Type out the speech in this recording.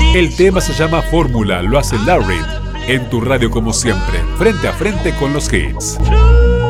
El tema se llama Fórmula, lo hace Larry. En tu radio como siempre, frente a frente con los hits.